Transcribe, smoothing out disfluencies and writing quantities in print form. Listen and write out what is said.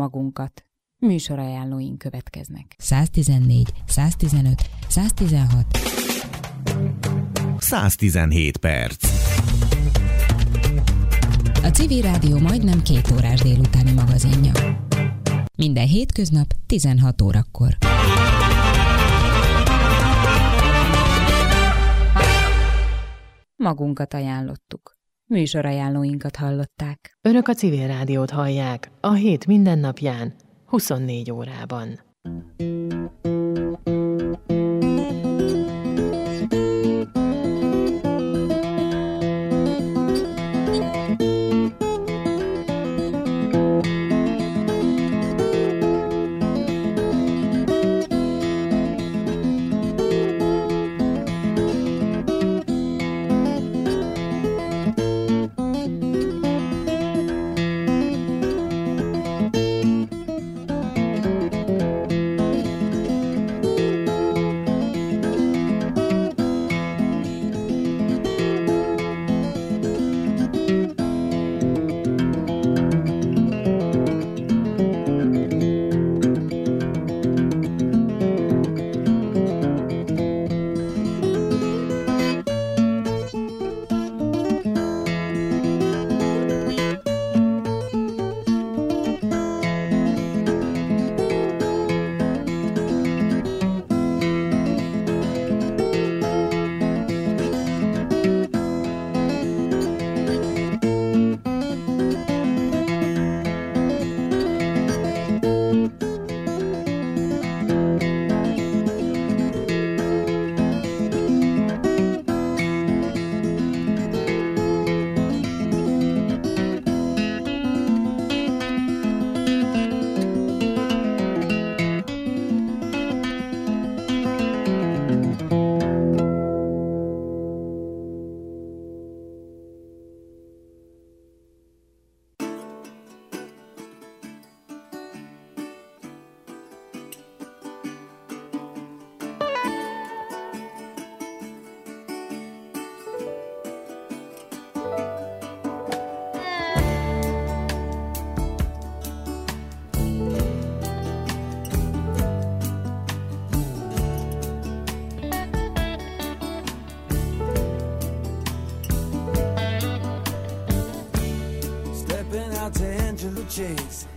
magunkat. Műsorajánlóink következnek. 114, 115, 116, 117 perc. A Civil Rádió majdnem 2 órás délutáni magazinja. Minden hétköznap 16 órakor. Magunkat ajánlottuk. Műsorajánlóinkat hallották. Önök a Civil Rádiót hallják a hét minden napján, 24 órában. Chase.